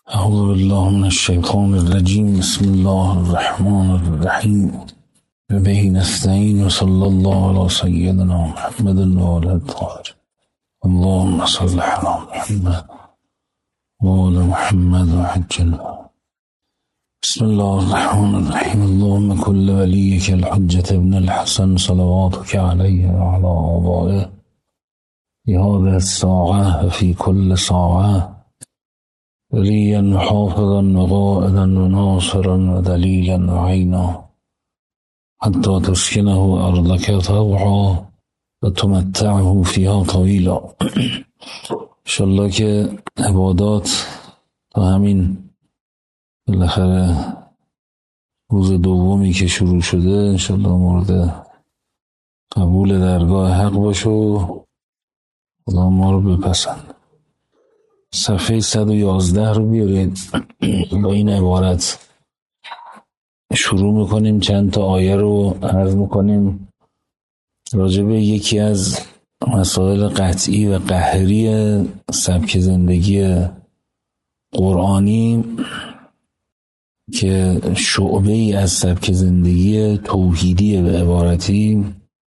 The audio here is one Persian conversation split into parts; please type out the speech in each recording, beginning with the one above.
اعوذ بالله من الشیطان الرجیم. بسم الله الرحمن الرحیم. و به نستعین و صلی الله علی سیدنا محمد و آله الطاهرین. اللهم صل علی محمد و آل محمد و عجل. بسم الله الرحمن الرحیم. اللهم كل ولیک الحجة ابن الحسن صلواتك علیه و علی آبائه فی هذه الساعة و فی کل ساعة وليا وحافظا وقائدا وناصرا ودليلا وعينا حتى تسكنه أرضك طوعا وتمتعه فيها طويلا. انشالله که عبادات تا همین بالاخره روز دومی که شروع شده انشالله مورد قبول درگاه حق باشه و خدا ما رو بپسند. صفحه 111 رو بیارید. با این عبارت شروع میکنیم. چند تا آیه رو عرض میکنیم راجع به یکی از مسائل قطعی و قهری سبک زندگی قرآنی که شعبه ای از سبک زندگی توحیدی به عبارتی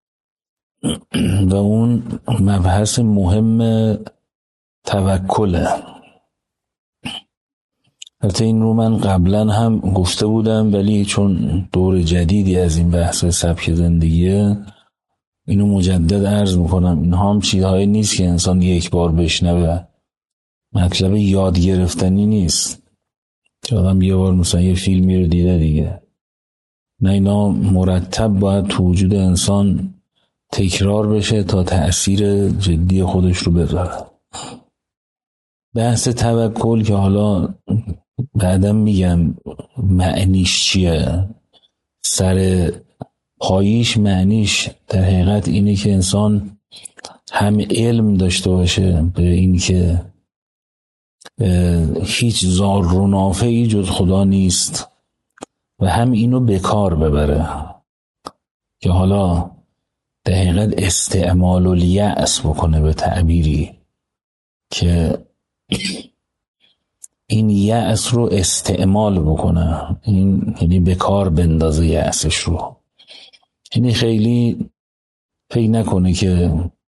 و اون مبحث مهم توکله. البته این رو من قبلا هم گفته بودم ولی چون دور جدیدی از این بحث سبک زندگیه اینو مجدد عرض میکنم. اینها هم چیزهایی نیست که انسان یک بار بشنوه، مطلب یاد گرفتنی نیست که آدم یه بار مثلا یه فیلمی رو دیده دیگه. نه، اینا مرتب باید تو وجود انسان تکرار بشه تا تأثیر جدی خودش رو بذاره. بحث توکل که حالا بعدم میگم معنیش چیه، سر پاییش معنیش در حقیقت اینه که انسان هم علم داشته باشه به این که هیچ ضار و نافعی جز خدا نیست و هم اینو به کار ببره که حالا در حقیقت استعمال الیأس بکنه به تعبیری که این یأس رو استعمال بکنه، این یعنی به کار بندازه یأسش رو. یعنی خیلی فکر نکنه که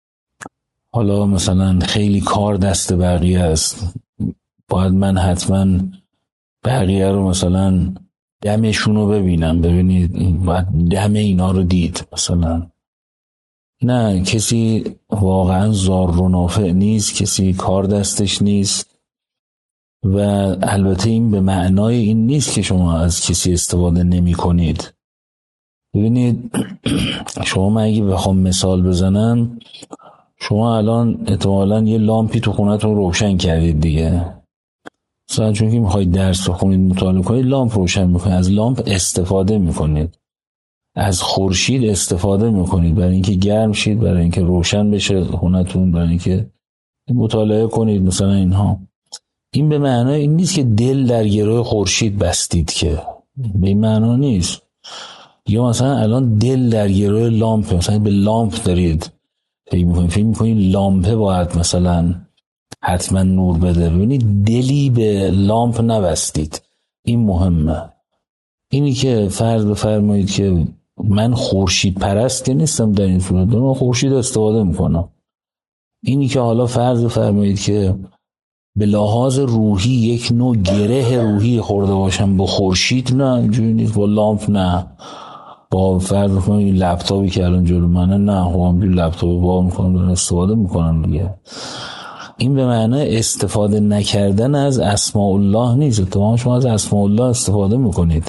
حالا مثلا خیلی کار دست بقیه است، باید من حتما بقیه رو مثلا دمشون رو ببینم، ببینید باید دم اینا رو دید مثلا. نه، کسی واقعا ضار و نافع نیست، کسی کار دستش نیست و البته این به معنای این نیست که شما از کسی استفاده نمی کنید. ببینید شما من اگه بخوام مثال بزنم، شما الان احتمالاً یه لامپی تو خونتون روشن کردید دیگه، مثلا چون که میخواید درس بخونید مطالعه کنید لامپ روشن میکنید، از لامپ استفاده میکنید، از خورشید استفاده میکنید برای اینکه گرم شید، برای اینکه روشن بشه خونتون، برای اینکه مطالعه کنید مثلا اینها. این به معنای این نیست که دل در گروه خورشید بستید، که به این معنا نیست. یا مثلا الان دل در گروه لامپ، مثلا به لامپ دارید فکر میکنید لامپه باید مثلا حتما نور بده. ببینید دلی به لامپ نبستید، این مهمه. اینی که فرض بفرمایید که من خورشید پرست نیستم، در این صورت من خورشید استفاده میکنم. اینی که حالا فرض بفرمایید که به لحاظ روحی یک نوع گره روحی خورده باشم با خورشید، نه اینجوری نیست. با لامپ نه، با فرض بفرمایید لپتاپی که الان جلو منه، نه همونجوری لپتاپ وا میکنم استفاده میکنم دیگه. این به معنی استفاده نکردن از اسماء الله نیست. اتفاقا شما از اسماء الله استفاده میکنید.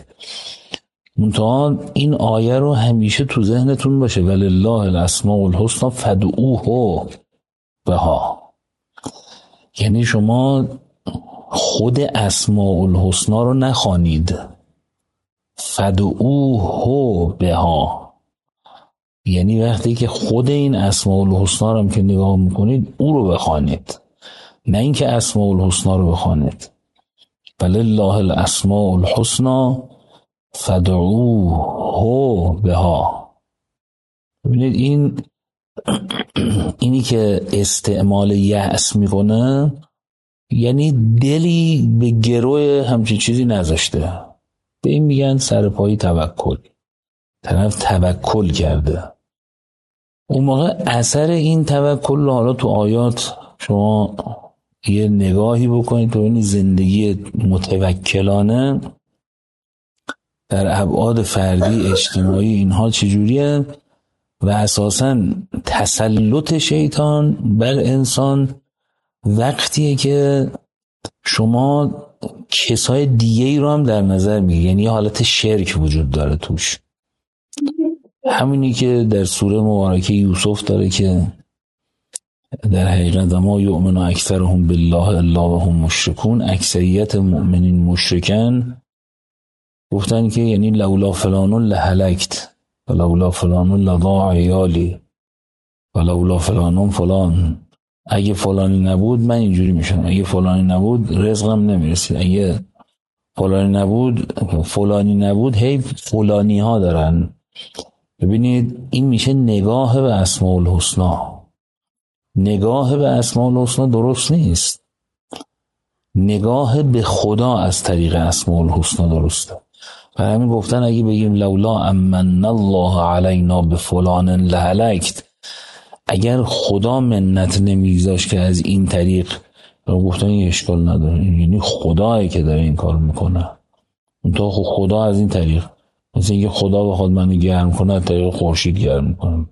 منتها این آیه رو همیشه تو ذهنتون باشه، ولله الاسماء الحسنی فادعوه بها. یعنی شما خود اسماء الحسنی رو نخوانید، فادعوه بها، یعنی وقتی که خود این اسماء الحسنی رو هم که نگاه میکنید او رو بخوانید، نه اینکه اسماء الحسنی رو بخوانید. ولله الاسماء الحسنی فادعوه بها. ببینید اینی که استعمال یأس میکنه یعنی دلی به گروه همچین چیزی نذاشته. به این میگن سرپایی توکل. طرف توکل کرده. اون موقع اثر این توکل، حالا تو آیات شما یه نگاهی بکنید تو این زندگی متوکلانه در ابعاد فردی اجتماعی اینها چجوریه و اساساً تسلط شیطان بر انسان وقتیه که شما کسای دیگه ای رو هم در نظر میگیری، یعنی یه حالت شرک وجود داره توش. همینی که در سوره مبارکه یوسف داره که در حقیقت ما یؤمن اکثرهم بالله الا وهم مشرکون، اکثریت مؤمنین مشرکن. گفتن که یعنی لولا فلان لهلکت و لولا فلان لضاع عیالی و لولا فلان، اگه فلانی نبود من اینجوری میشم، اگه فلانی نبود رزقم نمیرسید، اگه فلانی نبود هی فلانی ها دارن. ببینید این میشه نگاه به اسماء الحسنا. نگاه به اسماء الحسنا درست نیست، نگاه به خدا از طریق اسماء الحسنا درسته. و همین گفتن اگه بگیم لولا امن الله علینا بفلان لهلکت، اگر خدا منت نمیگذاشت که از این طریق، رو گفتن این اشکال نداره، یعنی خدایی که داره این کار میکنه. اون تو خدا از این طریق، مثل اینکه خدا بخواد منو گرم کنه از طریق خورشید گرم میکنه.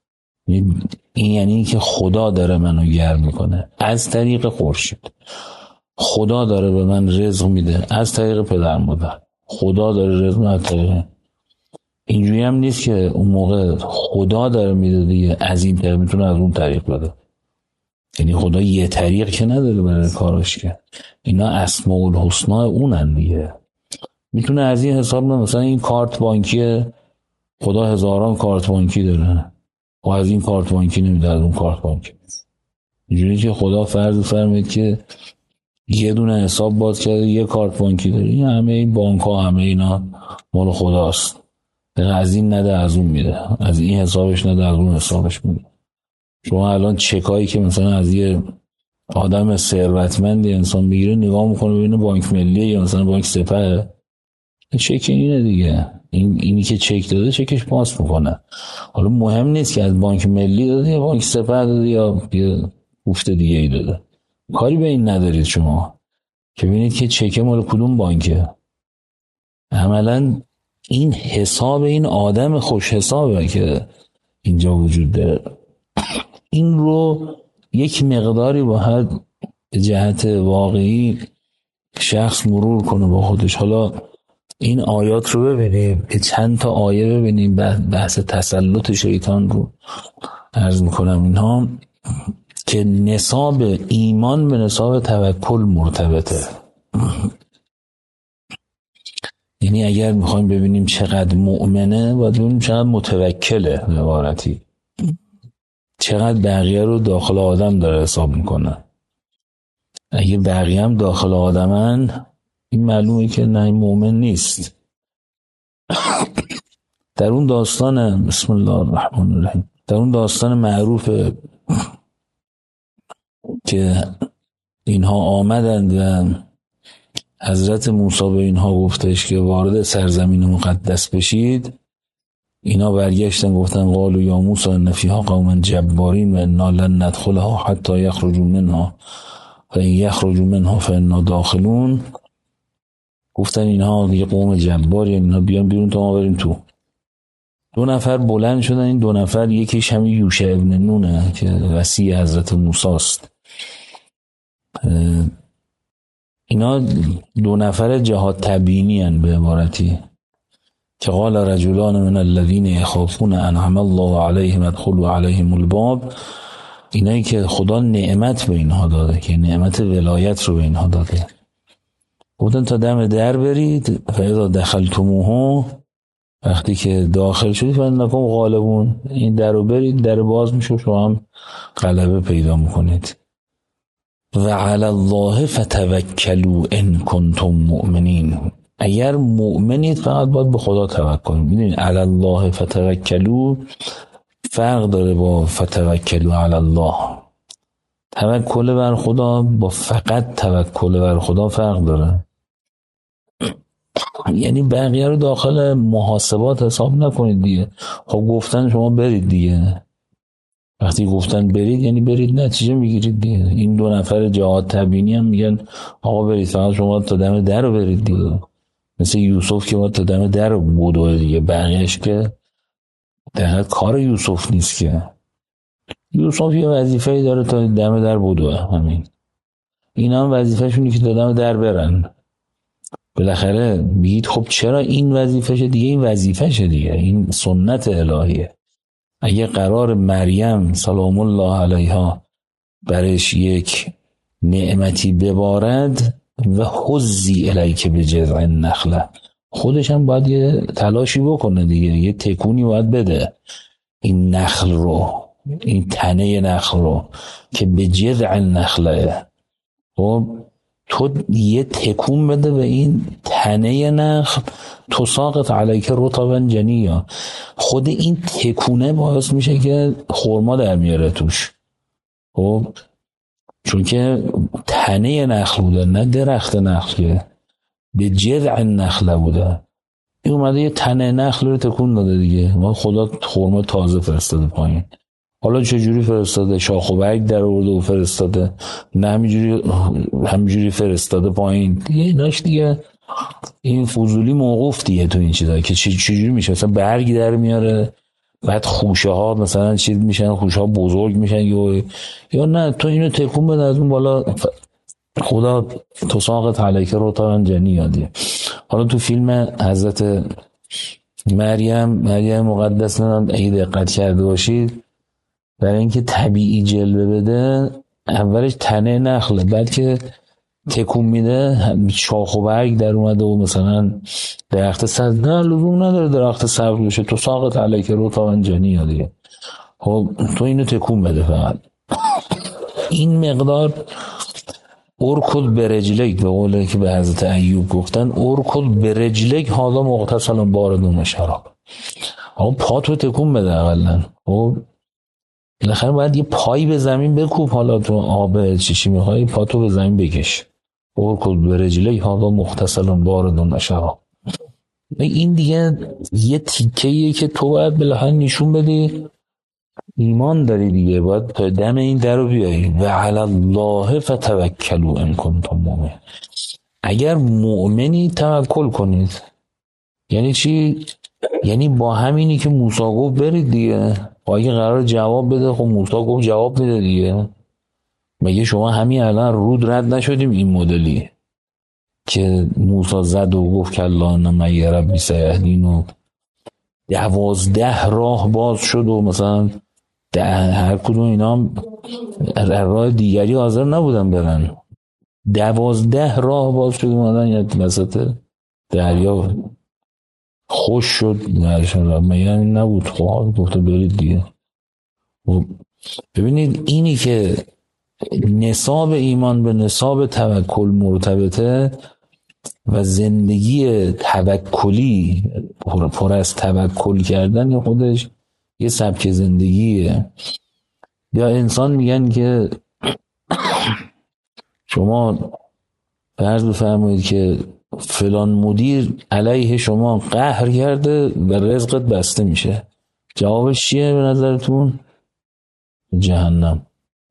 این یعنی که خدا داره منو گرم میکنه از طریق خورشید. خدا داره به من رزق میده از طریق پدر مادر. خدا داره رزق از طریق. اینجوری هم نیست که اون موقع خدا داره میده دیگه از این طریق میتونه از اون طریق بده. یعنی خدا یه طریق که نداره برای کاراش، که اینا اسماء الحسنا اونن دیگه. میتونه از این حساب مثلا این کارت بانکی خدا هزاران کارت بانکی داره و از این کارت بانکی نمیده از اون کارت بانکی. اینجوری که خدا فرض فرمید که یه دونه حساب باز کرده یه کارت بانکی داره، این همه این بانک ها همه اینا مال خداست، از این نده از اون میده، از این حسابش نده از اون حسابش میده. شما الان چکایی که مثلا از یه آدم ثروتمندی انسان میگیره نگاه میکنه ببینه بانک ملیه یا مثلا بانک سپه، چک اینه دیگه، اینی که چک داده چکش پاس میکنه. حالا مهم نیست که از بانک ملی داده یا بانک سپه داده یا یه گفته دیگه ای داده، کاری به این ندارید شما که ببینید که چک مال کدوم بانکه. عملا این حساب این آدم خوش حسابه که اینجا وجود داره. این رو یک مقداری باید به جهت واقعی شخص مرور کنه با خودش. حالا این آیات رو ببینیم، چند تا آیه ببینیم، بحث تسلط شیطان رو عرض میکنم اینها که نصاب ایمان به نصاب توکل مرتبطه. یعنی اگر میخوایم ببینیم چقدر مؤمنه باید ببینیم چقدر متوکله، به عبارتی چقدر بقیه رو داخل آدم داره حساب میکنه. اگه بقیه هم داخل آدمن این معلومه که نه مؤمن نیست. در اون داستان بسم الله الرحمن الرحیم، در اون داستان معروف که اینها آمدند و حضرت موسی به اینها گفتش که وارد سرزمین مقدس بشید، اینا برگشتن گفتن قالوا یا موسی ان فیها قوما جبارین و انا لن ندخلها حتی یخرجوا منها فان یخرجوا منها فانا داخلون. گفتن اینها یه قوم جباری، اینا بیان بیرون تا ما بریم تو. 2 نفر بلند شدن، این 2 نفر یکیش همین یوشع ابن نونه که وصی حضرت موسی است. اینا 2 نفر جهاد تبیینی ان، به عبارتی که قال رجلان من الذين يخافون انعم الله عليهم ادخلوا عليهم الباب، اینایی که خدا نعمت به اینها داده، که نعمت ولایت رو به اینها داده، گفتن تا دم در برید، فاذا دخلتموه، وقتی که داخل شدید فانکم غالبون، این در رو برید، در باز میشه شما هم غلبه پیدا میکنید. و علی الله فتوکلوا ان کنتم مؤمنین، اگر مؤمنید فقط باید به خدا توکل کنید. میدونید علی الله فتوکلوا فرق داره با فتوکلوا علی الله. توکل بر خدا با فقط توکل بر خدا فرق داره. یعنی بقیه رو داخل محاسبات حساب نکنید دیگه. خب گفتن شما برید دیگه، وقتی گفتن برید یعنی برید، نتیجه میگیرید دیگه. این 2 نفر جهاد تبیینی هم میگن آقا برید، فقط شما تا دم در رو برید دیگه. مثل یوسف که ما تا دم در رو بودوه دیگه، بقیهش که در کار یوسف نیست که. یوسف یه وظیفه‌ای داره تا دم در بودوه، همین. اینا هم وظیفه‌شونه که تا دم در برن. بالاخره میگید خب چرا این وظیفه‌شه دیگه؟ این وظیفه‌شه دیگه، این سنت الهیه. اگه قرار مریم سلام الله علیها برش یک نعمتی ببارد و حزی الیک به جذع النخله، خودش هم باید یه تلاشی بکنه دیگه، یه تکونی باید بده این نخل رو، این تنه نخل رو که به جذع النخله. خب تو یه تکون بده به این تنه نخل، تو ساقط علیک رطبا جنیا. خود این تکونه باعث میشه که خرما در میاره توش. خب چون که تنه نخل بوده، نه درخت نخله، به جذع نخله بوده. این اومده یه تنه نخل رو تکون داده دیگه. ما خدا خرما تازه فرستاده پایین. حالا چجوری فرستاده؟ شاخ و برگ در آورده و فرستاده، نه همینجوری فرستاده پایین دیگه. ایناش دیگه این فضولی موقوف دیگه تو این چیزا که چجوری میشه. مثلا برگی در میاره، بعد خوشه ها مثلا چیز میشن، خوشه ها بزرگ میشن، یا نه تو اینو تکون بده از اون بالا، خدا تو ساقط علیک رطبا جنیا دیگه. حالا تو فیلم حضرت مریم مقدس ندارم اگه دقت کرده باشید، برای اینکه طبیعی جلوه بده اولش تنه نخله، بعد که تکون میده شاخ و برگ در اومده و مثلا درخت سبز. نه لزوم نداره درخت سبز بشه، تو ساقط علیک رطبا جنیا دیگه. خب تو اینو تکون بده فقط. این مقدار ارکض برجلک، به قوله که به حضرت ایوب گفتن ارکض برجلک هذا مغتسل بارد و شراب. اما پا تو تکون بده اقلا. خب بالاخره باید یه پایی به زمین بکوب، حالا تو آب چیشی میخوایی پا تو به زمین بکش. ارکض برجلک هذا مغتسل بارد و شراب. این دیگه یه تیکه‌ایه که تو باید بالاخره نشون بدی ایمان داری دیگه، باید تا دم این در رو بیایی. و علی الله فتوکلوا ان کنتم مؤمنین. اگر مؤمنی توکل کنید. یعنی چی؟ یعنی با همینی که موسی گفت برید دیگه. اگه قرار جواب بده، خب موسی گفت جواب بده دیگه. مگه شما همین الان رود رد نشدیم این مدلی که موسی زد و گفت کلا ان معی ربی سیهدین و 12 راه باز شد و مثلا هر کدوم اینا هم راه دیگری حاضر نبودن برن. 12 راه باز شد اومدن یا وسط دریا خوش شد مرشان مگه نبود؟ خب گفته برید دیگه. ببینید اینی که نصاب ایمان به نصاب توکل مرتبطه و زندگی توکلی پر از توکل کردن خودش یه سبک زندگیه. یا انسان میگن که شما فرض بفرمایید که فلان مدیر علیه شما قهر کرده و رزقت بسته میشه، جوابش چیه به نظرتون؟ جهنم.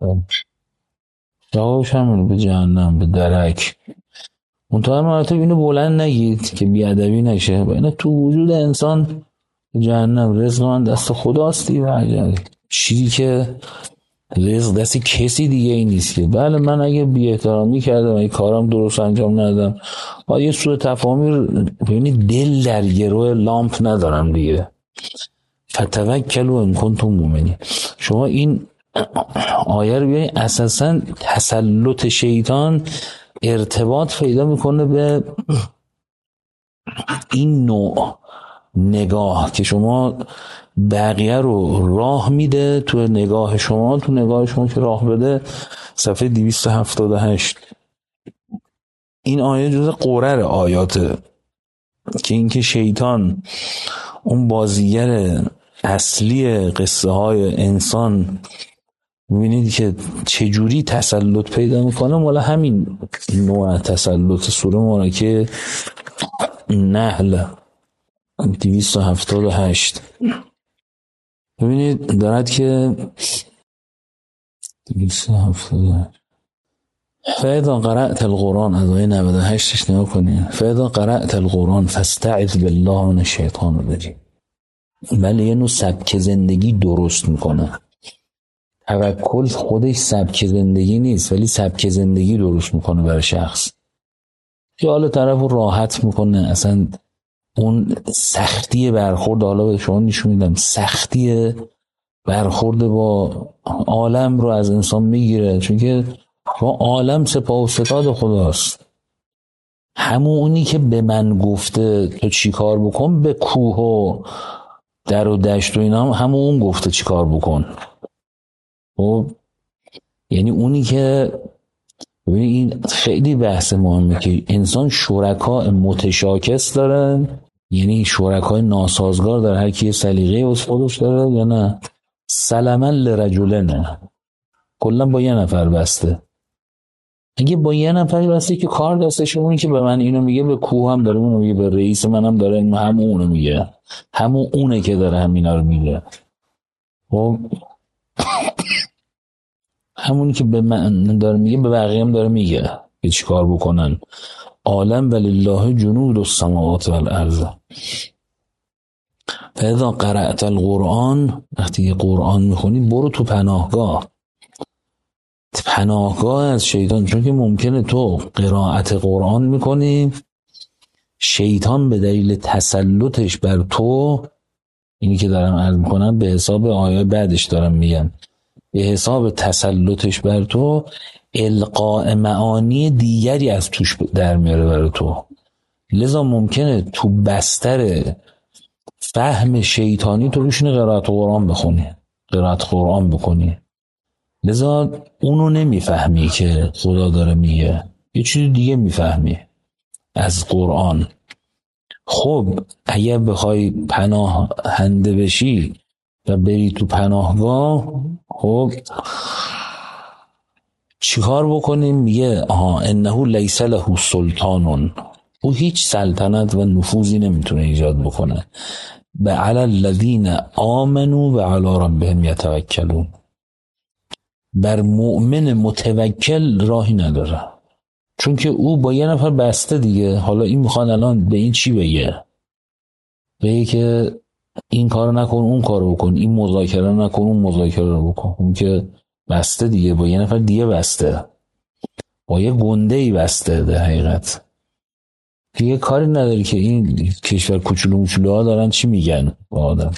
جوابش همونه، به جهنم، به درک. منطقه مراتب اینو بلند نگید که بیادبی نشه، با اینه تو وجود انسان جهنم. رزق من دست خداست دیگه، چیزی که رزق دست کسی دیگه ای نیست که. بله من اگه بی احترامی کردم، اگه کارم درست انجام ندادم، با یه سوء تفاهمی، ببینید دل در گروه لامپ ندارم دیگه. فتوکلوا ان کنتم مؤمنین. شما این آیه رو بیایید، اساسا تسلط شیطان ارتباط پیدا میکنه به این نوع نگاه که شما بقیه رو راه میده تو نگاه شما که راه بده. صفحه 278. این آیه جز قرر آیاته که اینکه شیطان اون بازیگر اصلی قصه های انسان می‌بینید که چجوری تسلط پیدا میکنه. مالا همین نوع تسلط سوره مبارکه نحل 278 ببینید دارد که 278 فاذا قرأت القرآن از آیه 98 نگاه کنید. فاذا قرأت القرآن فاستعذ بالله من الشیطان الرجیم. بله یه نوع سبک زندگی درست میکنه. توکل خودش سبک زندگی نیست ولی سبک زندگی درست میکنه برای شخص. حالا طرف رو راحت میکنه، اصلا اون سختی برخورد، حالا به شما نشون میدم، سختی برخورد با عالم رو از انسان میگیره، چون که با عالم سپاه و ستاد خداست. همون اونی که به من گفته تو چی کار بکن، به کوه و در و دشت و اینا همون اون گفته چی کار بکن. خب یعنی اونی که این خیلی بحث مهمه که انسان شرکای متشاکس داره، یعنی شرکای ناسازگار داره، هر کی سلیقه واسه خودش داره، یا نه سلما لرجلن کلا با یه نفر بسته. اگه با یه نفر بسته که کار دستش اونی که به من اینو میگه، به کوه هم داره اونو میگه، به رئیس منم داره همون اونو میگه، همون اونه که داره همینا رو میگه. خب همونی که به من داره میگه به بقیه هم داره میگه که چی کار بکنن. عالم ولله جنود السماوات والارض. فاذا قرأت القرآن، وقتی قرآن میخونی برو تو پناهگاه از شیطان، چون که ممکنه تو قرائت قرآن میکنی، شیطان به دلیل تسلطش بر تو، اینی که دارم عرض میکنم به حساب آیه بعدش دارم میگم، به حساب تسلطش بر تو القاء معانی دیگری از توش در میاره برای تو. لذا ممکنه تو بستر فهم شیطانی تو بشینی قرائت قرآن بکنی، لذا اونو نمیفهمی که خدا داره میگه، یه چیز دیگه میفهمی از قرآن. خب اگر بخوای پناهنده بشی و بری تو پناهگاه، خب چیکار بکنیم؟ میگه انه لیس له سلطان، او هیچ سلطنت و نفوذی نمیتونه ایجاد بکنه. به علی الذین آمنوا و علی ربهم یتوکلون، بر مؤمن متوکل راهی نداره، چون که او با یه نفر بسته دیگه. حالا این میخواد الان به این چی بگه که این کارو نکن اون کارو بکن، این مذاکره نکن اون مذاکره رو بکن. اون که بسته دیگه، با یه نفر دیگه بسته، با یه گنده‌ای بسته. در حقیقت دیگه کاری نداری که این کشور کوچولوها دارن چی میگن با آدم.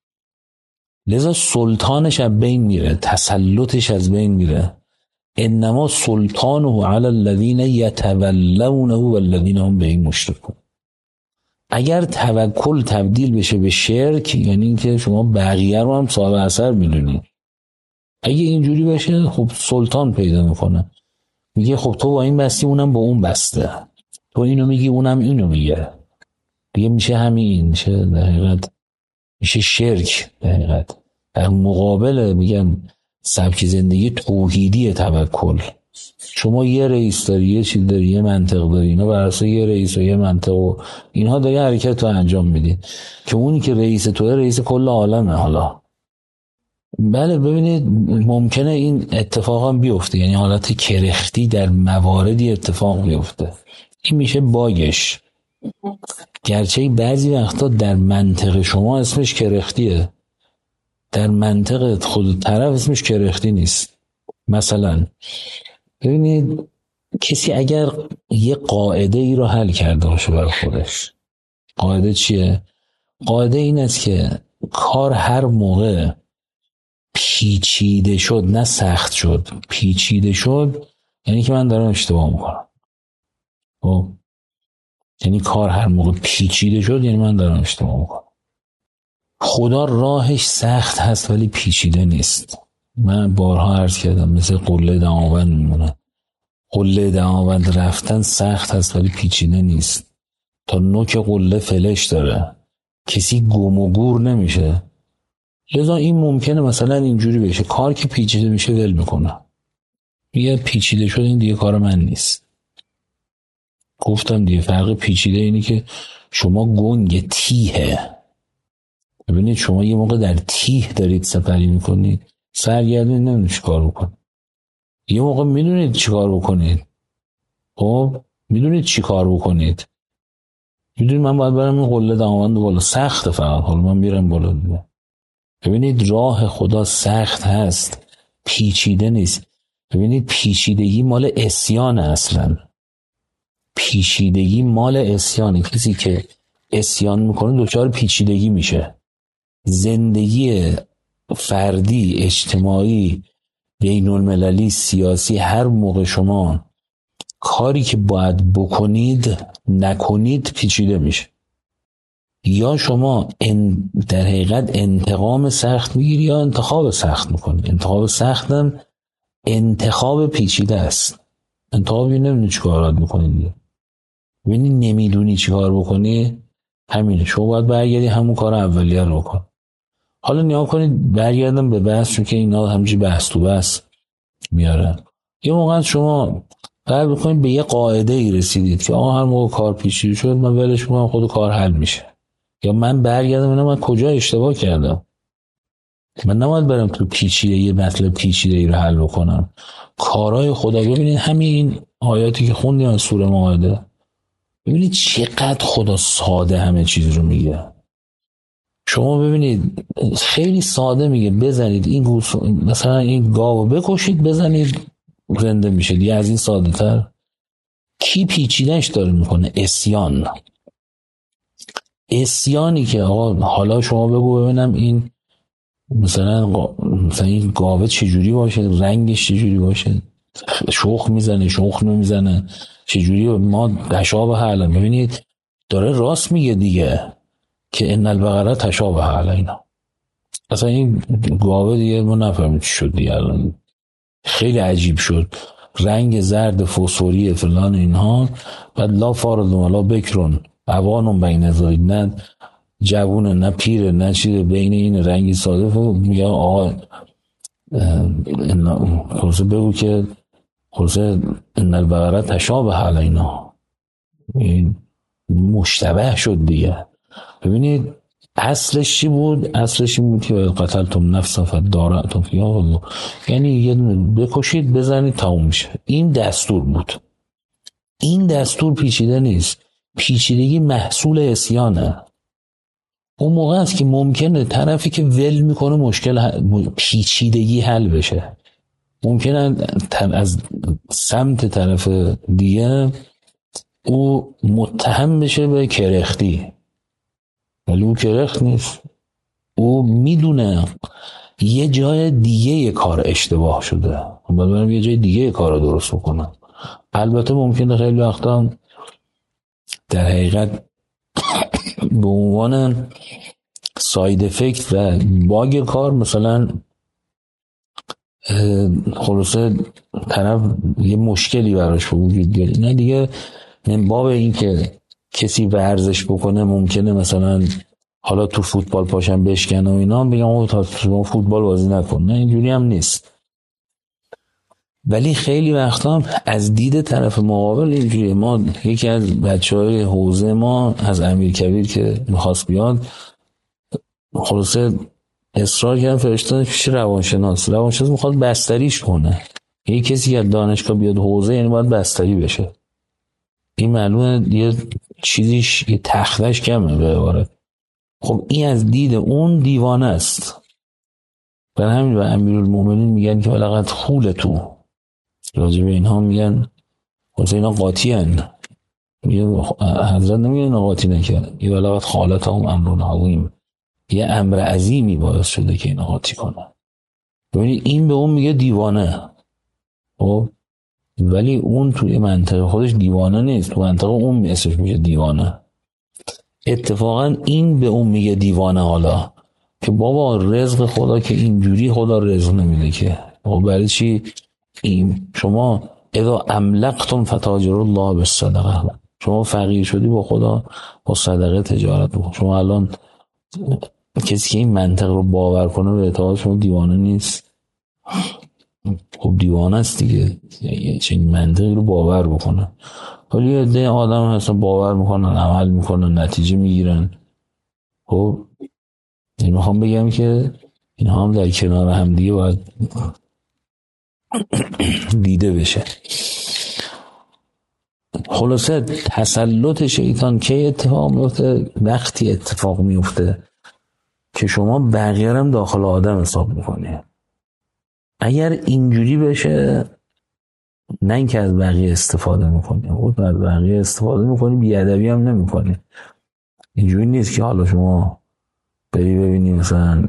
لذا سلطانش از بین میره، تسلطش از بین میره. انما سلطانه علی الذین یتولونه والذین هم به این مشرکون. اگر توکل تبدیل بشه به شرک، یعنی اینکه شما بقیه رو هم صاحب اثر میدونی، اگه اینجوری بشه خب سلطان پیدا میکنه. میگه خب تو با این بستی اونم با اون بسته، تو اینو میگی اونم اینو میگه، دیگه میشه همین، میشه در حقیقت میشه شرک. در حقیقت در مقابل میگن سبک زندگی توحیدی توکل. شما یه رئیس داری، یه چیز داری، یه منطق داری، اینا بر اساس یه رئیس و یه منطق و اینها داری حرکت تو انجام میدی که اونی که رئیس توه رئیس کل عالمه. حالا بله ببینید ممکنه این اتفاق هم بیفته، یعنی حالت کرختی در مواردی اتفاق بیفته، این میشه باگش. گرچه بعضی وقتا در منطق شما اسمش کرختیه، در منطق خود طرف اسمش کرختی نیست. مثلا ببینید کسی اگر یه قاعده ای رو حل کرده باشه برای خودش، قاعده چیه؟ قاعده این است که کار هر موقع پیچیده شد، نه سخت شد، پیچیده شد، یعنی که من دارم اشتباه میکنم. خب یعنی کار هر موقع پیچیده شد یعنی من دارم اشتباه میکنم. خدا راهش سخت هست ولی پیچیده نیست. من بارها عرض کردم مثل قله دماوند میمونه. قله دماوند رفتن سخت هست ولی پیچیده نیست. تا نوک قله فلش داره، کسی گم و گور نمیشه. لذا این ممکنه مثلا اینجوری بشه، کار که پیچیده میشه ول میکنه، میگه پیچیده شد این دیگه کار من نیست. گفتم دیگه فرق پیچیده اینه که شما گنگ تیهه. ببینید شما یه موقع در تیه دارید سپری میکنید، سرگردون نمیدونید چی کار بکنید. یه موقع میدونید چی کار بکنید، خب میدونید چی کار بکنید، میدونید من باید برم این قله داماوند بالا، سخته فقط، حالا من میرم بالا دیگه. ببینید راه خدا سخت هست، پیچیده نیست. ببینید پیچیدگی مال عصیان، اصلا پیچیدگی مال عصیانه. کسی که عصیان میکنه دچار پیچیدگی میشه. زندگی فردی، اجتماعی، بین المللی، سیاسی، هر موقع شما کاری که باید بکنید نکنید پیچیده میشه. یا شما در حقیقت انتقام سخت میگیری یا انتخاب سخت میکنی. انتخاب سختم انتخاب پیچیده است. انتخابی نمیدونی چی کارات میکنی دیگه. ببینی نمیدونی چی کار بکنی، همینه، شما باید برگردی همون کار اولیه رو بکن. حالا نیا کنید برگردم به بحث، چون که اینا همچی بحث تو بحث میارن. یه موقع شما قرار بکنید به یه قاعده ای رسیدید که هر موقع کار پیچیده شد من ولش میکنم، خود کار حل میشه. یا من برگردم اینا من کجا اشتباه کردم، من نباید برم تو پیچیده یه مطلب پیچیده ای رو حل بکنم. کارهای خدا ببینید، همین آیاتی که خوندیم از سوره مائده، ببینید چقدر خدا ساده همه چیز رو میگه. شما ببینید خیلی ساده میگه بزنید این گوس، مثلا این گاو بکشید بزنید زنده میشه، دیگه از این ساده تر کی پیچیدهش داره میکنه؟ عصیانی که آقا حالا شما بگو ببینم این مثلا این گاوه چجوری باشه، رنگش چجوری باشه، شوخ میزنه شوخ نمیزنه چجوری، ما تشابه حالا. ببینید داره راست میگه دیگه که ان البقره تشابه علینا. اصلا این گاوه دیگه ما نفهمید چی شد دیگه، الان خیلی عجیب شد، رنگ زرد فسفوری فلان اینها، بعد لا فارض ولا بکرون اوانون بین زاید، نه جوونه نه پیره نه چیز، بین این رنگی ساده میگه آقا خلاصه بگو که خلاصه ان البقره تشابه علینا، این مشتبه شد دیگه. ببینید اصلش چی بود؟ اصلش این بود که قتلتم نفسا فدارأتم فیها، یعنی یه بکشید بزنید تموم میشه. این دستور بود. این دستور پیچیده نیست، پیچیدگی محصول عصیانه. اون موقع است که ممکنه طرفی که ول میکنه مشکل پیچیدگی حل بشه. ممکنه از سمت طرف دیگه او متهم بشه به کرختی، ولی او کرخت نیست، او میدونه یه جای دیگه یه کار اشتباه شده، باید برم یه جای دیگه یه کار رو درست بکنم. البته ممکنه خیلی وقتا در حقیقت به عنوان ساید افکت و باگ کار مثلا خلاصه طرف یه مشکلی براش به وجود بیاره، نه دیگه من باب این که کسی ورزش بکنه ممکنه مثلا حالا تو فوتبال پاشم بشکنه و اینا بگم او تا فوتبال بازی نکن، نه اینجوری هم نیست. ولی خیلی وقتا هم از دید طرف مقابل اینجوری. ما یکی از بچهای حوزه ما از امیرکبیر که میخواست بیاد خلاصه اصرار کردن فرستادن پیش روانشناس میخواد بستریش کنه. یه کسی از دانشگاه بیاد حوزه یعنی باید بستری بشه. این معلومه یه چیزیش یه تختش کمه به عبارت. خب این از دید اون دیوانه است. برای همین به امیرالمومنین میگن که ولقد خوله تو، راجع به اینها میگن واسه اینا قاطی هن. حضرت نمیگن اینا قاطی نکرد، یه ولقد خالت هم امرون عظیم، یه امر عظیمی باعث شده که اینا قاطی کنن. ببینید این به اون میگه دیوانه، خب ولی اون توی منطقه خودش دیوانه نیست، تو منطقه اون اسمش میشه دیوانه. اتفاقا این به اون میگه دیوانه حالا که بابا رزق خدا که اینجوری خدا رزق نمیده که. برای چی این شما اذا املقتم فتاجر الله بالصدقه، شما فقیر شدی با خدا با صدقه تجارت بکن. شما الان کسی که این منطق رو باور کنه به اعتقاد شما دیوانه نیست. خب دیوانه است دیگه، یعنی چه این منطقی رو باور بکنه. ولی یه عده آدم هستن باور میکنن، عمل میکنن، نتیجه میگیرن. خب این میخوام بگم که این هم در کنار هم دیگه باید دیده بشه. خلاصه تسلط شیطان کی اتفاق میفته؟ وقتی اتفاق میفته که شما بقیه هم داخل آدم حساب میکنی. اگر اینجوری بشه، نه اینکه از بقیه استفاده میکنی، خود از بقیه استفاده میکنی، بیادبی هم نمیکنی. اینجوری نیست که حالا شما بری ببینی مثلا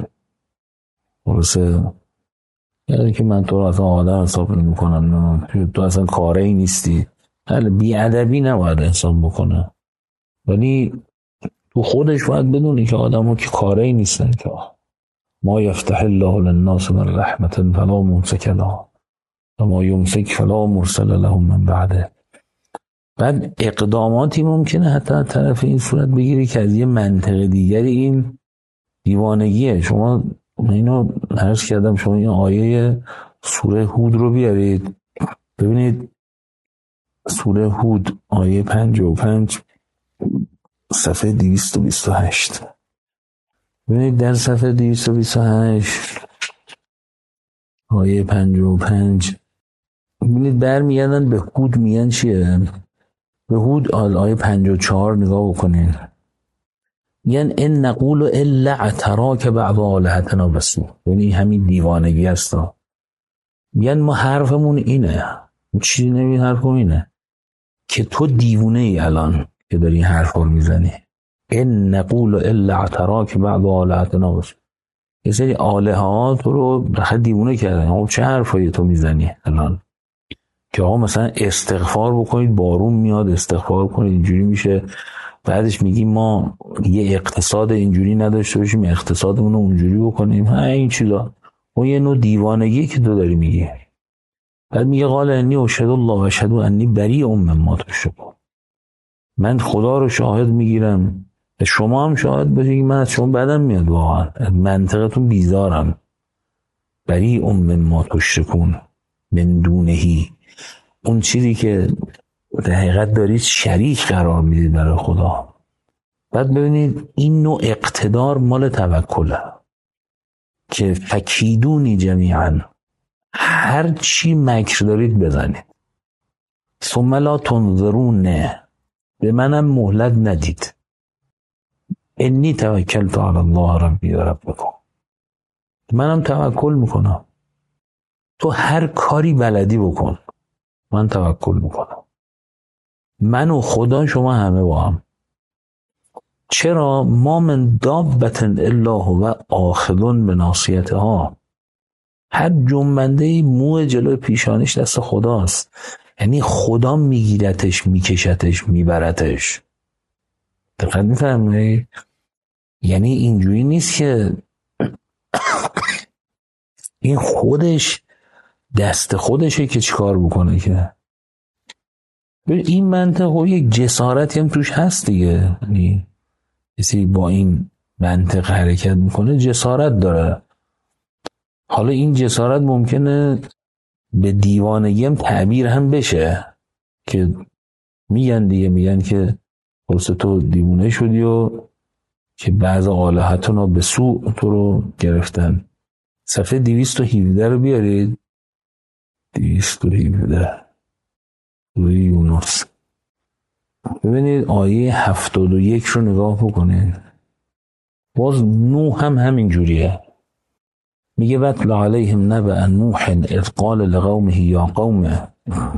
خلاصه یعنی که من تو رو اصلا آدم حساب نمیکنم، تو اصلا کاری نیستی. حالا بیادبی نباید حساب بکنه، ولی تو خودش باید بدونی که آدم ها که کاری نیستن. که ما یفتح الله للناس من رحمت فلا ممسک لها و ما یمسک فلا مرسل له من بعده. بعد اقداماتی ممکنه حتی طرف این صورت بگیری که از یه منطق دیگری این دیوانگیه. شما اینو عرض کردم، شما این آیه سوره هود رو بیارید ببینید. سوره هود آیه 55 صفحه 228. ببینید در صفحه 228 آیه 55 ببینید برمیگردن به هود، میگن چیه؟ به هود آیه 54 نگاه بکنین. میگن ان نقول الا اعتراک بعض آلهتنا بسو. یعنی همین دیوانگی هستا. میگن ما حرفمون اینه، چیزی نمی حرفمون اینه که تو دیوونه ای الان که داری این حرف رو میزنی. ان نقول الا اعتراک بعض آلهتنا بسو. یه سری آلهه ها تو رو بخاطر دیوونه کردن. خب چه حرفایی تو میزنی الان که آقا مثلا استغفار بکنید بارون میاد، استغفار کنید اینجوری میشه، بعدش میگیم ما یه اقتصاد اینجوری نداشته باشیم، اقتصادمون رو اونجوری بکنیم. این چیزا اون یه نوع دیوانگی که تو داری میگی. بعد میگه قال انی اشهد الله و اشهد انی بریء مما تشرکون. من خدا رو شاهد میگیرم، شما هم شاهد باشید که من از شما بدم میاد، واقعا منطقتون بیزارم. بریء مما تشرکون من دونهی، اون چیزی که در حقیقت دارید شریک قرار میدید برای خدا. بعد ببینید این نوع اقتدار مال توکله که فکیدونی جمیعا، هر چی مکر دارید بزنید. ثم لا تنظرون، به منم مهلت ندید. انی توکلت علی الله ربی و ربکم، منم توکل میکنم. تو هر کاری بلدی بکن، من توکل میکنم. من و خدا، شما همه با هم. چرا؟ ما من دابت الا هو آخذ بناصیتها. هر جنبنده مو جلوی پیشانیش دست خداست. یعنی خدا میگیرتش، میکشتش، میبرتش. دقیق میفهمید؟ یعنی اینجوری نیست که این خودش دست خودشه که چیکار بکنه. که این منطق و یک جسارتی هم توش هست دیگه. یعنی کسی با این منطق حرکت میکنه جسارت داره. حالا این جسارت ممکنه به دیوانگی هم تعبیر هم بشه که میگن دیگه، میگن که خلاص تو دیوانه شدی و که بعض آلهتنا به سوء تو رو گرفتن. صفحه 217 رو بیارید. 217 روی یونس ببینید آیه 71 رو نگاه بکنید. باز نوح هم همین جوریه. میگه وَاتْلُ عَلَيْهِمْ نَبَأَ نُوحٍ اذ قال لقومه یا قوم.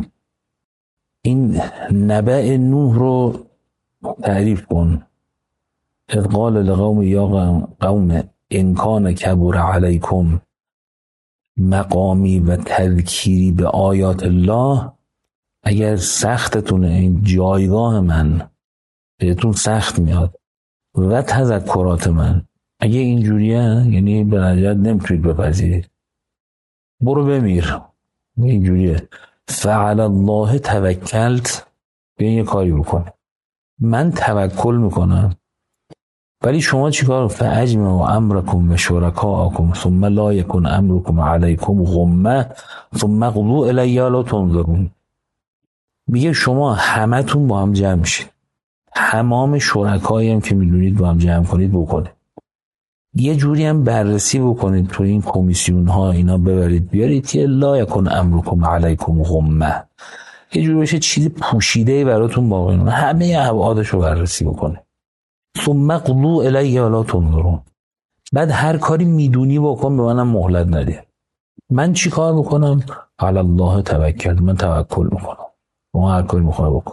این نبأ نوح رو تعریف کن. اذ قال لقومه یا قوم ان کان کبر علیکم مقامی و تذکیری به آیات الله. اگر سختتونه این جایگاه من بهتون سخت میاد و تذکرات من، اگه اینجوریه یعنی به نجات نمیتونید بپذیرید، برو بمیر. اینجوریه فعل الله توکلت، بیاین یه کاری بکنه. من توکل میکنم ولی شما چیکار؟ فاجمعوا امرکم و شرکاءکم ثم لا یکن امرکم علیکم غمه ثم اقضوا الی لا تنظرون. میگه شما همتون با هم جمع شید، تمام شرکایی هم که میدونید با هم جمع کنید بکنید، یه جوری هم بررسی بکنید تو این کمیسیون ها اینا ببرید بیارید که لا یکن امرکم علیکم غمه، یه جوری بشه چیزی پوشیده براتون باقی نمونه، همه ابعادش رو بررسی بکنید. ثم اقضوا الی لا تنظرون. بعد هر کاری میدونی بکن، به منم مهلت نده. من چی کار بکنم؟ علی الله توکل، من توکل میکنم. شما هر کاری میخوای بکن،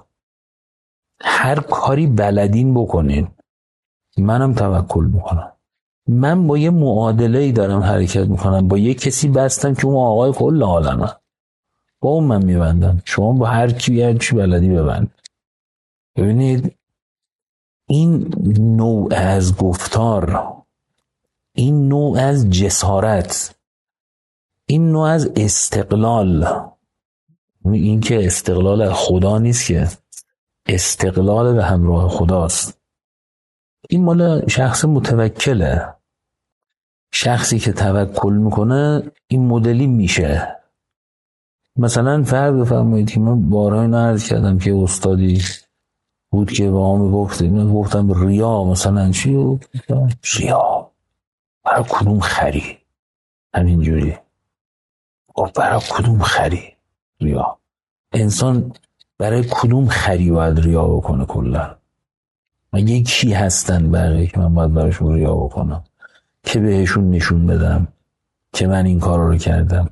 هر کاری بلدین بکنین، منم توکل میکنم. من با یه معادله‌ای دارم حرکت میکنم، با یه کسی بستم که اون آقای کل عالمه، با اون من میبندم. شما با هر کی هر چی بلدی ببند. ببینید این نوع از گفتار، این نوع از جسارت، این نوع از استقلال، این که استقلال از خدا نیست، که استقلال به همراه خداست. این مال شخص متوکله. شخصی که توکل میکنه این مدلی میشه. مثلا فرض بفرمایید که من بارها اینو عرض کردم که استادی بود که با هم گفتم ریا مثلا چی؟ ریا برای کدوم خری؟ همینجوری برای کدوم خری ریا؟ انسان برای کدوم خری باید ریا بکنه؟ کلا مگه کی هستن بقیه که من باید براشون ریا بکنم، که بهشون نشون بدم که من این کار رو کردم؟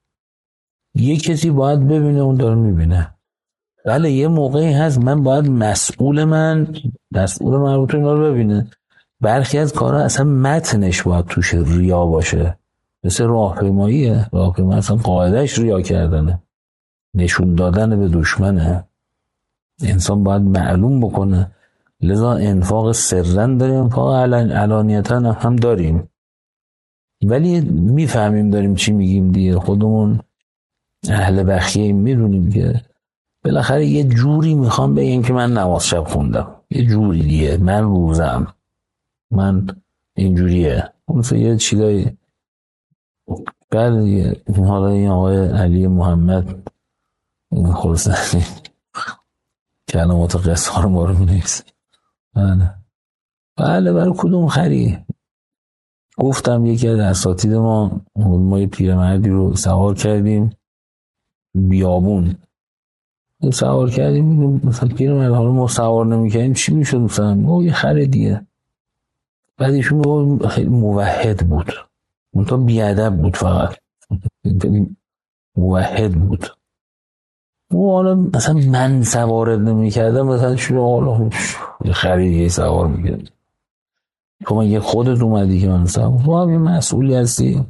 یه کسی باید ببینه، اون داره میبینه. بله یه موقعی هست من باید مسئول مربوط اینا رو ببینه. برخی از کارها اصلا متنش باید توش ریا باشه، مثل راهپیماییه. راهپیمایی اصلا قاعدهش ریا کردنه، نشون دادن به دشمنه. انسان باید معلوم بکنه. لذا انفاق سرن داریم، انفاق علانیتن هم داریم، ولی میفهمیم داریم چی میگیم دیگه. خودمون اهل بخیه میدونیم که بالاخره یه جوری میخوام بگم که من نماز شب خوندم، یه جوری دیگه من روزم، من اینجوریه. مثل یه چیزایی. بعد دیگه حالا این آقای علی محمد این خرسنی کلمات قصار ما رو می‌نویسه. بله برای کدوم خری؟ گفتم یکی از اساتید ما یه پیرمردی رو سوار کردیم بیابون، سوار کردیم مثلا پیرمرد، حالا ما سوار نمی‌کردیم چی میشد؟ مثلا یه خر دیگه. بعد ایشون خیلی موحد بود، منتها بیادب بود، فقط موحد بود. و حالا مثلا من سوارت نمی‌کردم، مثلا حالا یه خری دیگه سوار می‌کرد. تو من یه خودت اومدی که من سوار، تو هم یه مسئولی هستی.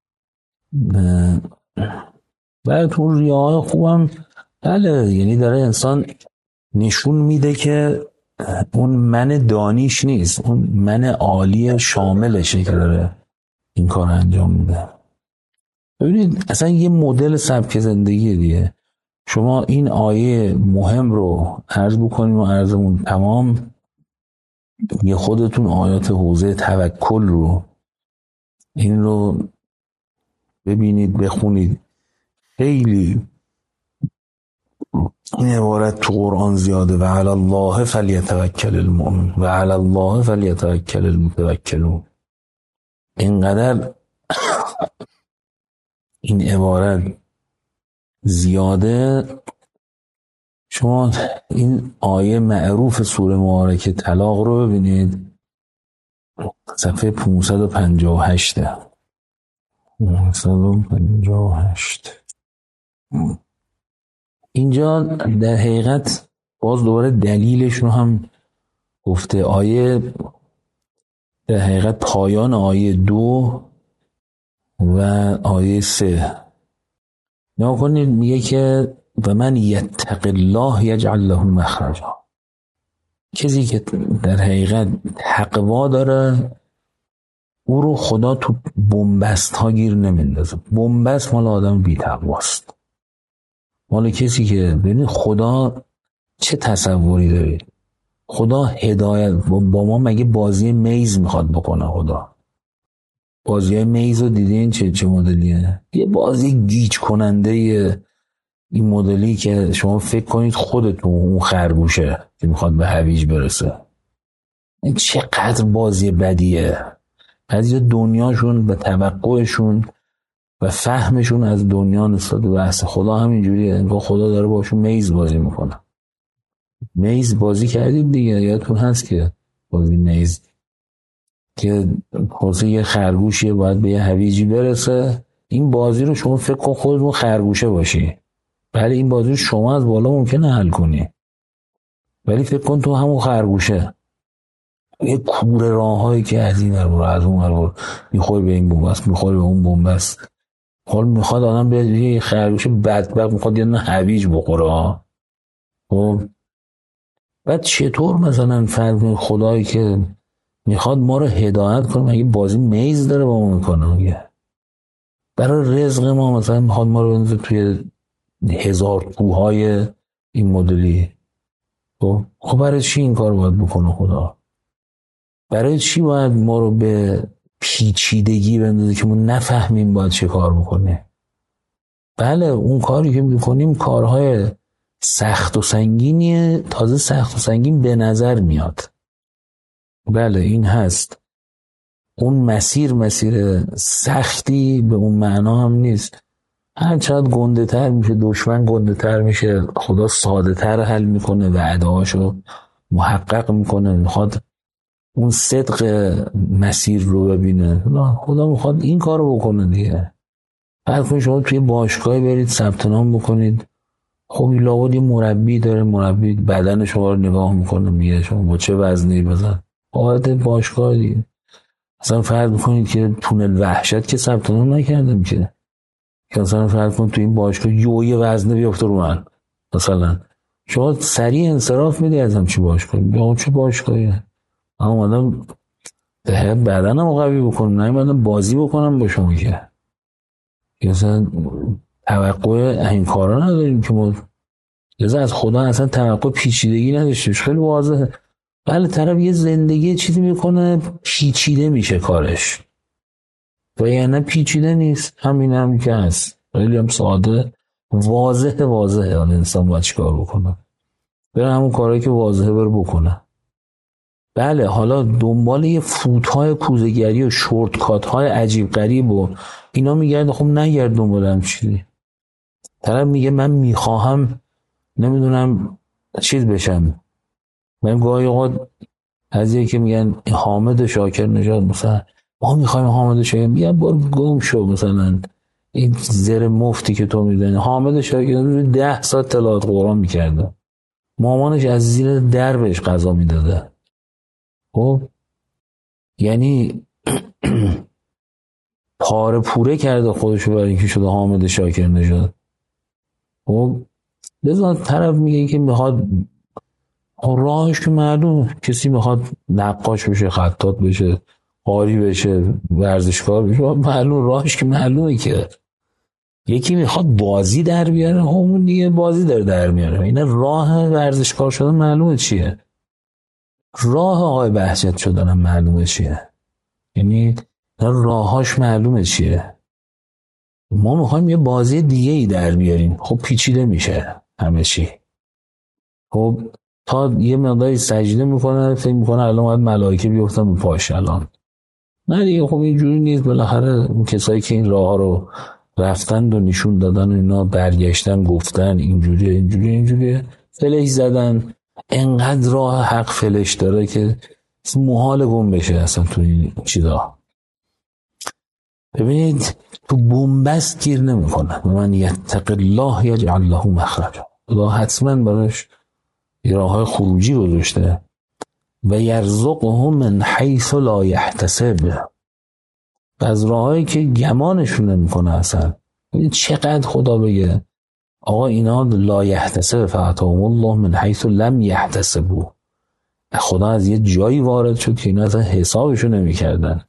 بعد تو ریاهای خوبم بله، یعنی داره انسان نشون میده که اون من دانیش نیست، اون من عالی شاملشه که داره این کار انجام میده. ببینید اصلا یه مدل سبک زندگی دیگه. شما این آیه مهم رو عرض بکنیم و عرضمون تمام، یه خودتون آیات حوزه توکل رو این رو ببینید، بخونید. خیلی این عبارت تو قرآن زیاده. و علی الله فلیتوکل المؤمن و علی الله فلیتوکل المتوکلون. اینقدر این عبارت زیاده. شما این آیه معروف سوره مبارکه طلاق رو ببینید، صفحه 558. 558 اینجا در حقیقت باز دوباره دلیلش رو هم گفته. آیه در حقیقت پایان آیه 2 و آیه 3 نگاه کنید، میگه که و من یتق الله یجعل له مخرجا. کسی که در حقیقت تقوا داره او رو خدا تو بنبست ها گیر نمیندازه. بنبست مال آدم بی تقواست، مال کسی که ببینید خدا چه تصوری دارید. خدا هدایت با ما مگه بازی میز میخواد بکنه؟ خدا بازی میز رو دیدین چه مدلیه؟ یه بازی گیج کننده، این مدلی که شما فکر کنید خودتون اون خرگوشه که میخواد به هویج برسه. این چقدر بازی بدیه. بعضی دنیاشون و توقعشون و فهمشون از دنیا نسبت به بحث خدا همینجوریه، انگار خدا داره باشون میز بازی میکنه. میز بازی کردید دیگه، یادتون هست که بازی میز که خلاصه یه خرگوشیه باید به یه هویجی برسه. این بازی رو شما فکر کن خودتون خرگوشه باشی، بله این بازی رو شما از بالا ممکنه حل کنی، ولی فکر کن تو همون خرگوشه یه کوره راههایی که از این ور از اون ور میخوری به این بنبست، میخوری به اون بنبست. حال میخواد آدم به یه خرگوش بدبخت میخواد یه هویج بخوره. خب بعد چطور مثلا فرض خدایی که میخواد ما رو هدایت کنه مگه بازی میز داره با ما میکنه؟ مگه برای رزق ما مثلا میخواد ما رو بنزه توی 1000 کوههای این مدلی؟ خب برای چی این کار باید بکنه خدا؟ برای چی باید ما رو به پیچیدگی بندازه که ما نفهمیم باید چه کار بکنه؟ بله اون کاری که میکنیم کارهای سخت و سنگینیه، تازه سخت و سنگین به نظر میاد. بله این هست، اون مسیر سختی به اون معنا هم نیست. هر چقدر گنده تر میشه دشمن، گنده تر میشه، خدا ساده تر حل میکنه، وعده هاشو محقق میکنه، میخواد اون صدق مسیر رو ببینه. خدا میخواد این کار رو بکنه دیگه. فرض کنید شما توی باشگاه برید ثبت نام بکنید، خب لابد یه مربی داره، مربی بدن شما رو نگاه میکنه، میگه شما با چه وزنی بزن، قاعده باشگاه دیگه. مثلا فرض بکنید که تونل وحشت که ثبت نام نکردم که مثلا فرض کنید تو این باشگاه یه وزنه بیفته رو من، مثلا شما سریع انصراف میدی از همچی باشگاه، یا چه باشگاهیه؟ من اومدم بدنم قوی بکنم، اومدم بازی بکنم با شما که مثلا توقع این کارا نداریم که ما از خدا اصلا توقع پیچیدگی نداشتیم. خیلی واضحه. بله طرف یه زندگی چیزی میکنه پیچیده میشه کارش، و یعنی پیچیده نیست، همین هم که هست، خیلی هم ساده واضحه. حالا انسان باید چی کار بکنه؟ بره همون کارهایی که واضحه بره بکنه. بله حالا دنبال یه فوت‌های کوزه‌گری و شورتکات‌های عجیب غریب و اینا میگرده، خب نگرد دنبال هم چیزی. طرف میگه من میخواهم نمیدونم چیز بشم. من گاهی اوقات از یکی که میگن حامد شاکر نژاد، مثلا ما میخوایم حامد شاکر، میگن بار گم شو، مثلا این زر مفتی که تو میدونی حامد شاکر 10 ساعت تلاوت قرآن میکرده، مامانش از زیر در بهش غذا میداده. خب یعنی پاره پوره کرده خودشو برای اینکه شده حامد شاکر نژاد. خب لذا طرف میگه که میخواد، راهش که معلوم، کسی میخواد نقاش بشه، خطاط بشه، قاری بشه، ورزشکار بشه، معلوم راهش که معلومه. که یکی میخواد بازی در بیاره، همون دیگه بازی داره در میاره. این راه ورزشکار شدن معلومه چیه، راه آقای بهجت شدن معلومه چیه، یعنی راهاش معلومه چیه. ما میخوایم یه بازی دیگه ای در بیاریم، خب پیچیده میشه همه چی. خب تا یه مقداری سجده میکنه، فکر میکنه الان باید ملائکه بیفتن به پاش، الان نه دیگه. خب اینجوری نیست. بالاخره اون کسایی که این راه ها رو رفتن و نشون دادن و اینا برگشتن گفتن اینجوریه فلش زدن، انقدر راه حق فلش داره که محال گم بشه اصلا تو این چیزا. ببینید تو بنبست گیر نمیکنه. من یتق الله یجعل له مخرجا، خدا حتما براش یه راههای خروجی گذاشته. و یرزقه من حیث لا یحتسب، از راههایی که گمانشون نمیکنه اصلا. ببین چقدر خدا بگه آقا اینا لا یحتسب فاتهم الله من حیث لم یحتسبوا، خدا از یه جایی وارد شد که اینا اصلا حسابشو نمیکردن.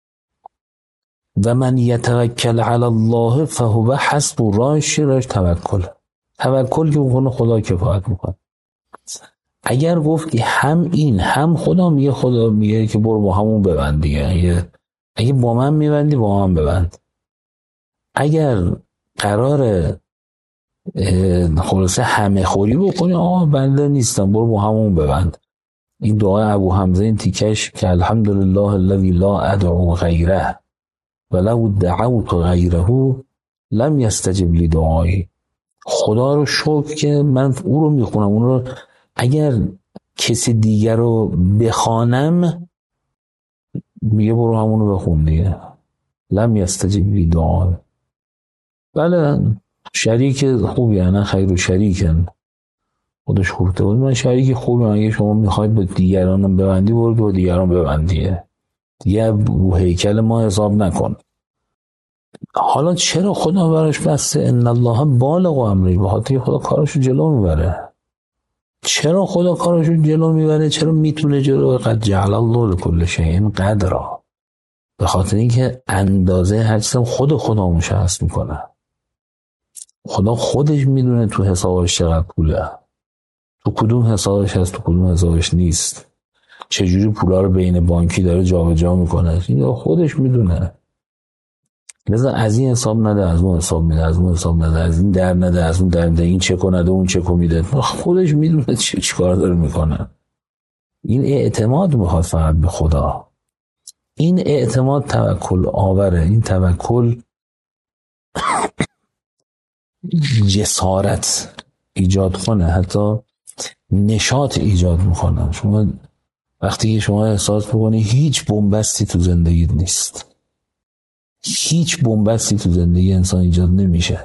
و من یتوکل علی الله فهو حسبه، راهش توکل که میکنه خدا کفایت میکنه. اگر گفت که هم این هم خدا میگه که برو با همون ببند دیگه. اگه با من میبندی با من ببند. اگر قرار خلاصه همه خوری بکنی بنده نیستم برو با همون ببند. این دعای ابو حمزه این تیکش که الحمدلله الذی لا ادعو غیره ولو دعوت غیره لم یستجب لی دعایی. خدا رو شکر که من او رو میخونم، اون رو اگر کسی دیگر رو بخوانم میگه برو همون رو بخون دیگه. لم یستجب لی دعایی. بله شریک خوبی نه خیر و شریکن، خودش خوبه بود. من شریک خوبی، اگه شما میخواید با دیگران ببندی برو با دیگران ببندیه دیگه، رو هیکل ما حساب نکن. حالا چرا خدا براش بسته ان الله بالغ امری؟ به خاطر خدا کارشو جلو میبره. چرا خدا کارشو جلو میبره؟ چرا میتونه جلو؟ قد جعل الله لكل شیء قدرا. به خاطر اینکه اندازه هر چیزم خدا مشخص میکنه. خدا خودش میدونه تو حسابش چقدر پوله، تو کدوم حسابش هست تو کدوم حسابش نیست، چجوری پولا رو بین بانکی داره جابجا میکنه، این خودش میدونه. لذا از این حساب نده از اون حساب میده، از اون حساب نده از این در نده از اون در نده، این چکو نده اون چکو میده، خودش میدونه چی کار داره میکنه. این اعتماد میخواد فقط به خدا. این اعتماد توکل آوره. این توکل جسارت ایجاد کنه، حتی نشاط ایجاد میکنه. شما وقتی که شما احساس بکنی هیچ بنبستی تو زندگیت نیست، هیچ بنبستی تو زندگی انسان ایجاد نمیشه،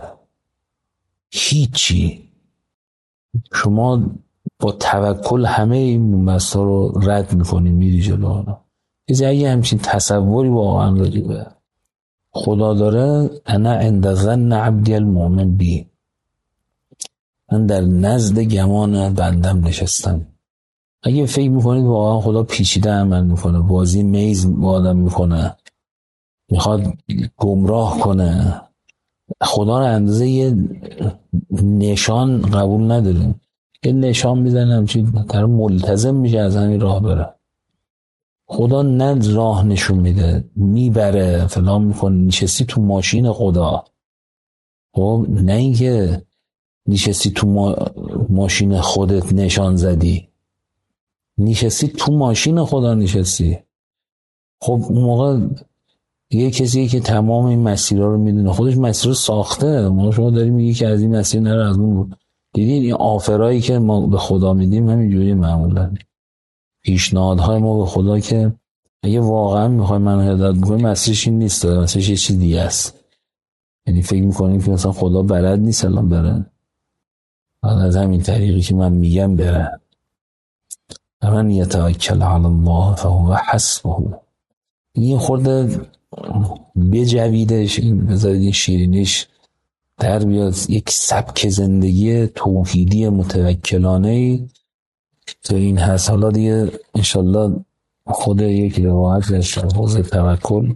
هیچی، شما با توکل همه این بنبستا رو رد میکنی میری جلو. کسی اگه همچین تصوری واقعا راجع به خدا داره، انا عند ظن عبدی المؤمن بی، من در نزد گمان بندم نشستم. اگه فکر میکنید واقعا خدا پیچیده عمل میکنه، بازی میز با آدم میکنه، میخواد گمراه کنه، خدا رو اندازه یه نشان قبول نداریم. یه نشان میزنه همچین طرف ملتزم میشه از همین راه بره. خدا نه راه نشون میده، میبره فلان میکنه. نشستی تو ماشین خدا، خب نه اینکه نشستی تو ماشین خودت نشان زدی، نشستی تو ماشین خدا نشستی. خب اون موقع یه کسی که تمام این مسیرها رو میدونه، خودش مسیر رو ساخته. ما شما داری میگی که از این مسیر نره، از اون بود. دیدین این آفرایی که ما به خدا میدیم همینجوری معمولا پیشنهادهای ما به خدا که اگه واقعا میخوای منو هدایت بکنی مسیرش این نیست، مسیرش یه چیز دیگه است. یعنی فکر میکنیم که مثلا خدا بلد نیست الان بره، از همین طریقی که من میگم بره. من یتوکل علی الله فهو حسبه. این خورده بجویدش، این بذارید این شیرینیش در بیاد، یک سبک زندگی توحیدی متوکلانه تو این هست. حالا دیگه انشالله خود یک روایت داشت حوزه توکل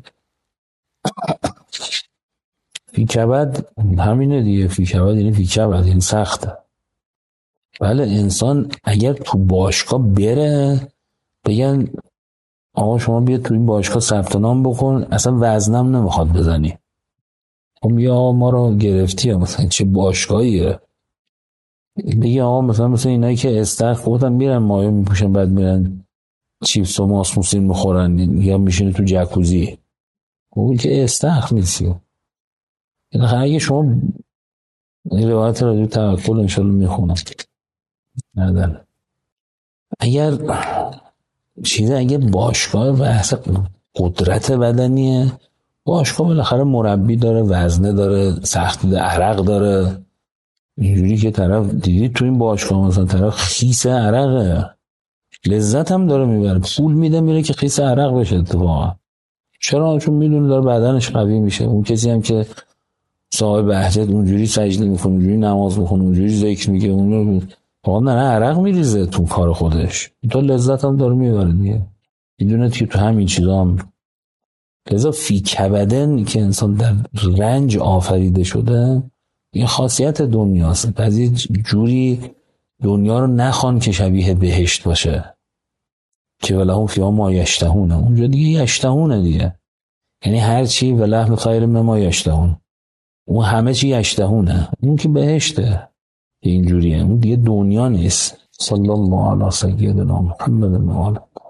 فی کبد، همینه دیگه. فی کبد یعنی فی کبد یعنی سخته. بله انسان اگر تو باشگاه بره بگن آقا شما بیا تو این باشگاه ثبت نام بکن، اصلا وزنم نمیخواد بزنی، خب یا آقا ما رو گرفتی یا مثلا چه باشگاهیه. دیگه آقا مثلا اینایی که استخ خودم میرن مایه میپوشن بعد میرن چیپس و ماسموسین میخورن یا میشینه تو جکوزی، اون که استخ نیستی. یعنی اگه شما این روایت راجع به توکل انشالله میخونم ندن، اگر چیزه، اگه باشگاه بحث قدرت بدنیه، باشگاه بالاخره مربی داره، وزنه داره، سختی عرق داره. اینجوری که طرف دیدی تو این باشگاه مثلا طرف خیس عرقه، لذت هم داره میبره، پول میده میره که خیس عرق بشه اتفاقا. چرا؟ چون میدونه داره بدنش قوی میشه. اون کسی هم که صاحب بهجت اونجوری سجده میکنه، اونجوری نماز میخونه، اونجوری ذکر میگه، اون واقعا نه عرق میریزه تو کار خودش، تو لذت هم داره میبره دیگه. میدونه که تو همین چیزا هم لذا فی کبدن که انسان در رنج آفریده شده، این خاصیت دنیاست. بعضی جوری دنیا رو نخوان که شبیه بهشت باشه که ولهم فیها ما یشتهونه. اونجا دیگه یشتهونه دیگه، یعنی هر چی ولحم خیر مما یشتهون، اون همه چی یشتهونه، اون که بهشته اینجوریه، اون دیگه دنیا نیست. صلی الله علی سیدنا محمد و آله.